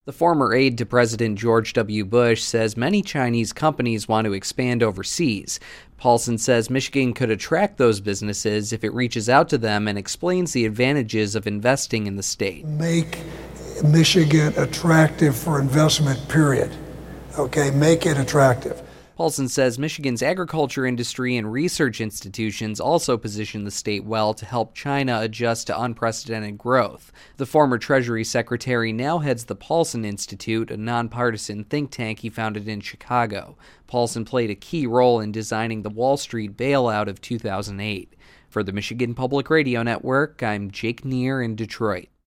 The former aide to President George W. Bush says many Chinese companies want to expand overseas. Paulson says Michigan could attract those businesses if it reaches out to them and explains the advantages of investing in the state. Make Michigan attractive for investment, period. Okay, make it attractive. Paulson says Michigan's agriculture industry and research institutions also position the state well to help China adjust to unprecedented growth. The former Treasury Secretary now heads the Paulson Institute, a nonpartisan think tank he founded in Chicago. Paulson played a key role in designing the Wall Street bailout of 2008. For the Michigan Public Radio Network, I'm Jake Neer in Detroit.